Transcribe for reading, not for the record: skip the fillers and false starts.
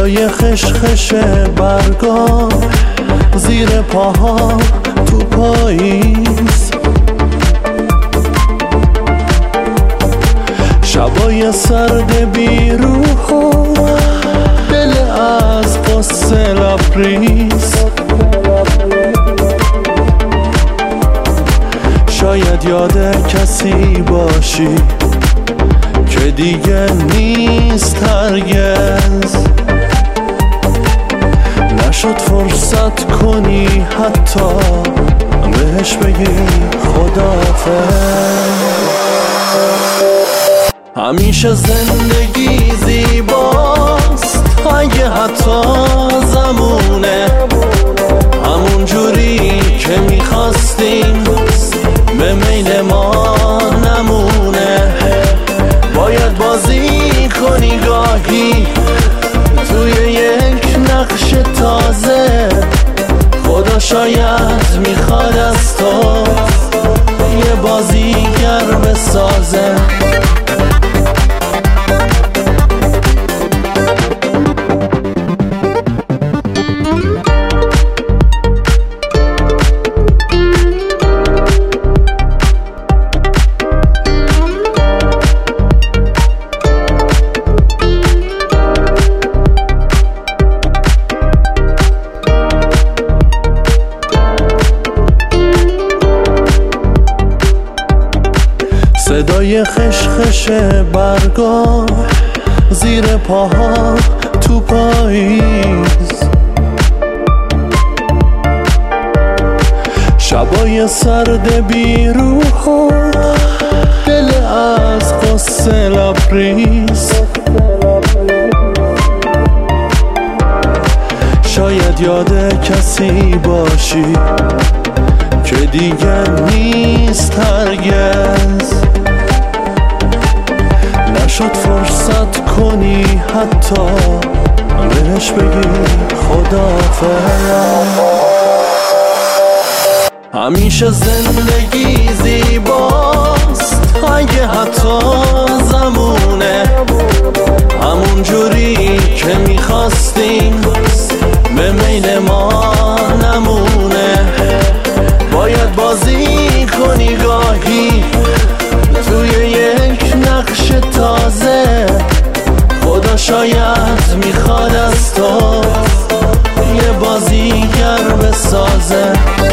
صدای خشخش برگا زیر پاها تو پاییز، شبای سرد بیروح و دل از قصه لبریز. شاید یاد کسی باشی که دیگه نیست هرگز، نشد فرصت کنی حتی بهش بگی خداحافظ. همیشه زندگی زیباست اگه حتی زمونه همون جوری که میخواستیم به میل ما نمونه. باید بازی کنی گاهی توی یک نقش تازه، خدا شاید میخواد از تو یه بازیگر بسازه. صدای خشخش برگا زیر پاها تو پاییز، شبای سرد بیروح و دل از قصه لبریز. شاید یاد کسی باشی که دیگه نیست هرگز، نشد فرصت کنی حتی بهش بگی خداحافظ. همیشه زندگی زیباست اگه حتی زمونه همون جوری که میخواستیم به میل ما نمونه. باید بازی کنی گاهی توی یک نقش تازه، خدا شاید میخواد از تو یه بازیگر بسازه.